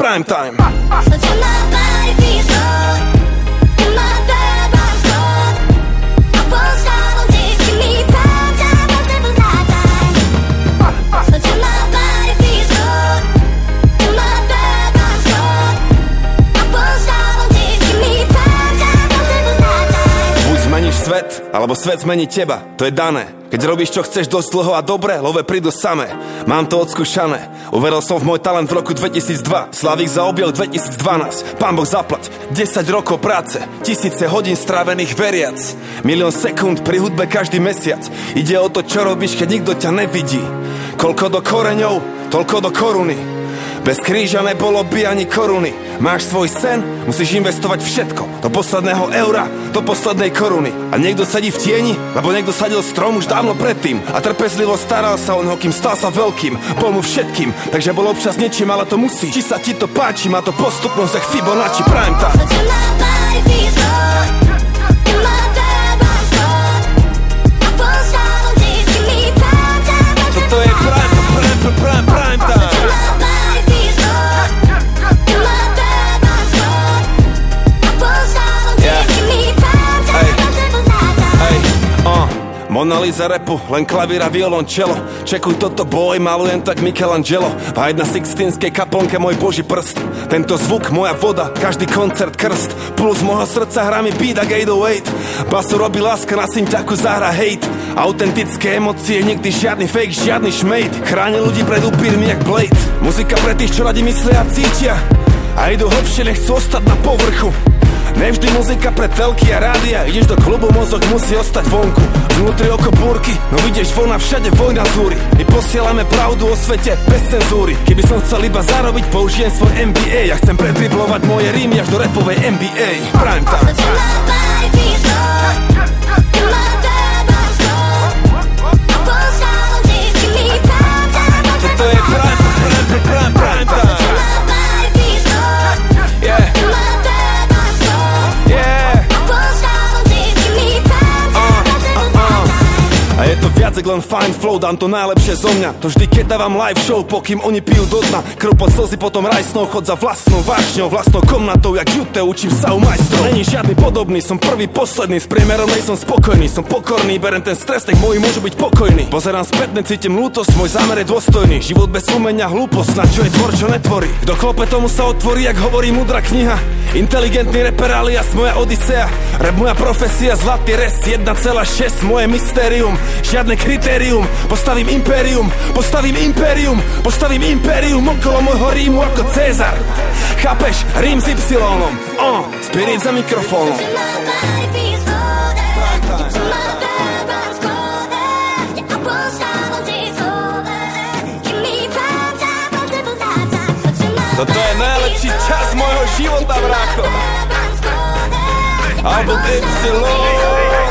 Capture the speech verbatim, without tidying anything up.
prime time. Svet, alebo svet zmení teba, to je dané. Keď robíš, čo chceš dosť dlho a dobre, love prídu samé. Mám to odskúšané, uveril som v môj talent v roku dvetisícdva. Slavík zaobjel dvetisícdvanásť, pán Boh zaplať. desať rokov práce, tisíce hodín strávených veriac. Milión sekúnd pri hudbe každý mesiac. Ide o to, čo robíš, keď nikto ťa nevidí. Koľko do koreňov, toľko do koruny. Bez kríža nebolo by ani koruny. Máš svoj sen, musíš investovať všetko. Do posledného eura, do poslednej koruny. A niekto sedí v tieni, lebo niekto sadil strom už dávno predtým. A trpezlivo staral sa o neho, kým stal sa veľkým. Bol mu všetkým, takže bol občas niečím, ale to musí. Či sa ti to páči, má to postupnosť jak Fibonacci prime time. Toto je prime, prime, prime, prime time. Mona Lisa rapu, len klavír a violončelo. Čekuj toto boj, malujem tak Michelangelo. A jedna sixtínskej kaplnke môj boží prst. Tento zvuk, moja voda, každý koncert krst. Puls môjho srdca hrá mi beat ak osem nula osem. Basu robí láska, na synťaku zahra hate. Autentické emócie, nikdy žiadny fake, žiadny šmejt. Chráni ľudí pred upírmi jak Blade. Muzika pre tých, čo radi myslia a cítia a idú hlbšie, nechcú ostať na povrchu. Nevždy muzika pre telky a rádia. Ideš do klubu, mozog musí ostať vonku. Vnútri oko búrky, no vidieš von a všade vojna zúri. My posielame pravdu o svete bez cenzúry. Keby som chcel iba zarobiť, použijem svoj em bé á. Ja chcem predriblovať moje rímy až do rapovej em bé á. Prime time. Toto je prime, prime, prime, prime time. Yeah. A je to viac jak len fine flow, dám to najlepšie zo mňa. To vždy, keď dávam live show, pokým oni pijú do dna. Krv pod slzy, potom rajsnou, chod za vlastnou vášňou, vlastnou komnatou, jak Jute, učím sa u majstrov. Není žiadny podobný, som prvý, posledný, s priemerom nej som spokojný, som pokorný, berem ten stres, tak moji môžu byť pokojní. Pozerám spätne, cítim lútosť, môj zámer je dôstojný. Život bez umenia, hlúposť, na čo je tvor, čo netvorí. Kto klope, tomu sa otvorí, jak hovorí múdra kniha. Inteligentný reper alias moja odisea. Rap moja profesia, zlatý res, jedna celá šesť, moje mystérium. Žiadne kritérium, postavím impérium, postavím impérium, postavím impérium okolo môjho rímu ako Cezar. Chápeš? Rím s Y-om, oh, spirit za mikrofónom. Toto je najlepší čas môjho života, brácho. Album Y.